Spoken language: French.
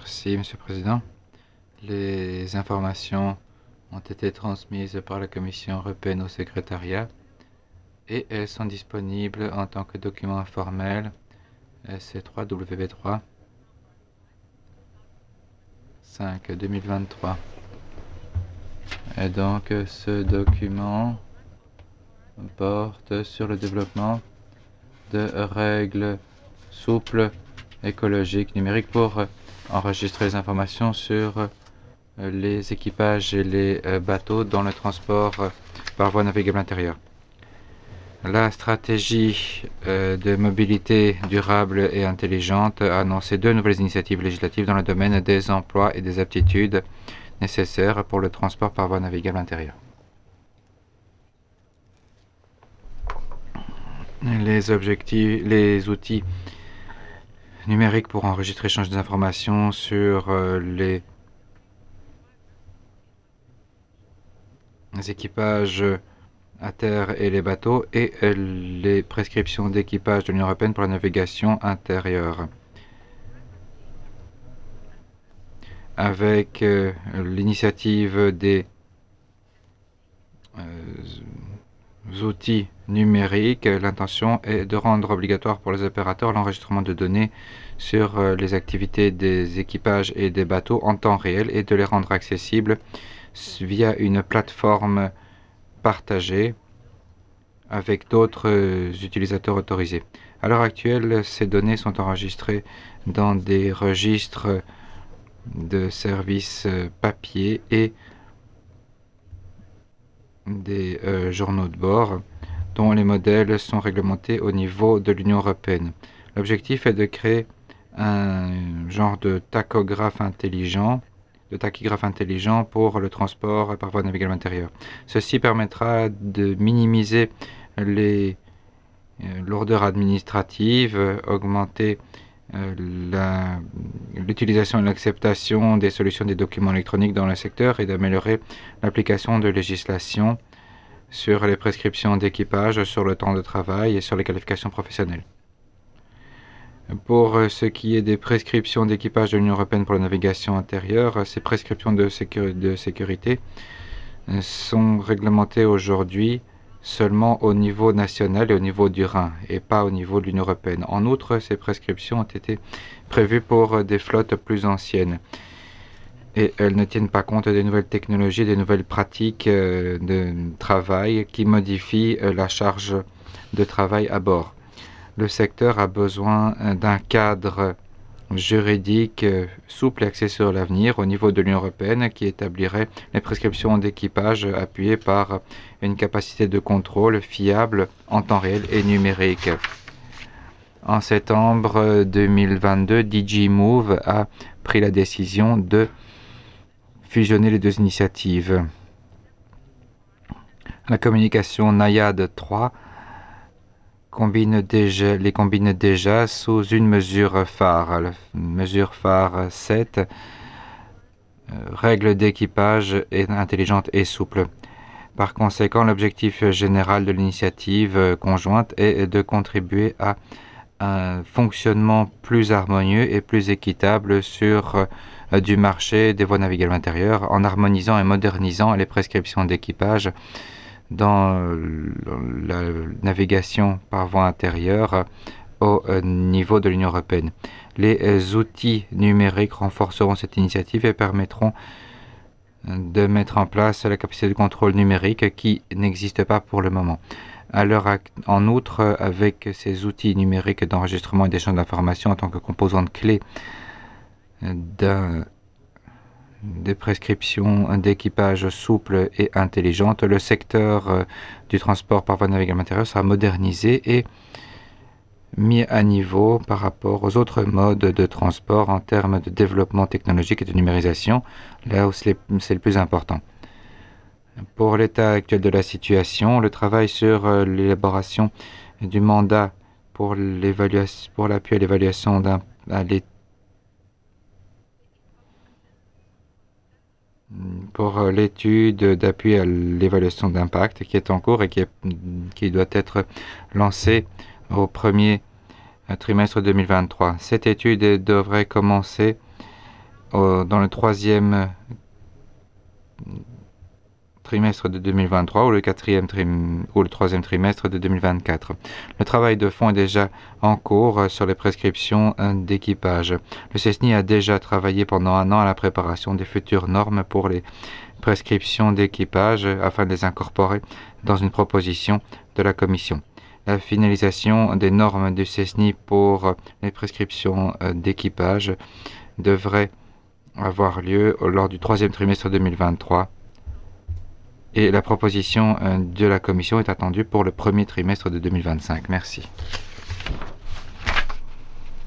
Merci, Monsieur le Président. Les informations ont été transmises par la Commission européenne au secrétariat et elles sont disponibles en tant que document informel SC3WB3 5 2023. Et donc ce document porte sur le développement de règles souples, écologiques, numériques pour enregistrer les informations sur les équipages et les bateaux dans le transport par voie navigable intérieure. La stratégie de mobilité durable et intelligente a annoncé 2 nouvelles initiatives législatives dans le domaine des emplois et des aptitudes nécessaires pour le transport par voie navigable intérieure. Les outils numériques pour enregistrer et échanger des informations sur les équipages à terre et les bateaux et les prescriptions d'équipage de l'Union européenne pour la navigation intérieure. Avec l'initiative des outils numériques, l'intention est de rendre obligatoire pour les opérateurs l'enregistrement de données sur les activités des équipages et des bateaux en temps réel et de les rendre accessibles via une plateforme partagée avec d'autres utilisateurs autorisés. À l'heure actuelle, ces données sont enregistrées dans des registres de services papier et des journaux de bord dont les modèles sont réglementés au niveau de l'Union européenne. L'objectif est de créer un genre de tachographe intelligent pour le transport par voie navigable intérieure. Ceci permettra de minimiser les lourdeurs administratives, augmenter l'utilisation et l'acceptation des solutions des documents électroniques dans le secteur et d'améliorer l'application de législation sur les prescriptions d'équipage, sur le temps de travail et sur les qualifications professionnelles. Pour ce qui est des prescriptions d'équipage de l'Union européenne pour la navigation intérieure, ces prescriptions de sécurité sont réglementées aujourd'hui seulement au niveau national et au niveau du Rhin, et pas au niveau de l'Union européenne. En outre, ces prescriptions ont été prévues pour des flottes plus anciennes, et elles ne tiennent pas compte des nouvelles technologies, des nouvelles pratiques de travail qui modifient la charge de travail à bord. Le secteur a besoin d'un cadre juridique souple et axé sur l'avenir au niveau de l'Union européenne qui établirait les prescriptions d'équipage appuyées par une capacité de contrôle fiable en temps réel et numérique. En septembre 2022, DG Move a pris la décision de fusionner les deux initiatives. La communication NAIAD 3 les combine déjà sous une mesure phare. La mesure phare 7, règles d'équipage intelligentes et souples. Par conséquent, l'objectif général de l'initiative conjointe est de contribuer à un fonctionnement plus harmonieux et plus équitable sur du marché des voies navigables intérieures en harmonisant et modernisant les prescriptions d'équipage dans la navigation par voie intérieure au niveau de l'Union européenne. Les outils numériques renforceront cette initiative et permettront de mettre en place la capacité de contrôle numérique qui n'existe pas pour le moment. En outre, avec ces outils numériques d'enregistrement et d'échange d'informations en tant que composante clé des prescriptions d'équipage souples et intelligentes, le secteur du transport par voie navigable intérieure sera modernisé et mis à niveau par rapport aux autres modes de transport en termes de développement technologique et de numérisation, là où c'est le plus important. Pour l'état actuel de la situation, le travail sur l'élaboration du mandat pour l'appui à l'évaluation pour l'étude d'appui à l'évaluation d'impact qui est en cours et qui doit être lancée au premier trimestre 2023. Cette étude devrait commencer dans le troisième trimestre de 2023 ou le troisième trimestre de 2024. Le travail de fond est déjà en cours sur les prescriptions d'équipage. Le CESNI a déjà travaillé pendant un an à la préparation des futures normes pour les prescriptions d'équipage afin de les incorporer dans une proposition de la Commission. La finalisation des normes du CESNI pour les prescriptions d'équipage devrait avoir lieu lors du troisième trimestre 2023 et la proposition de la Commission est attendue pour le premier trimestre de 2025. Merci.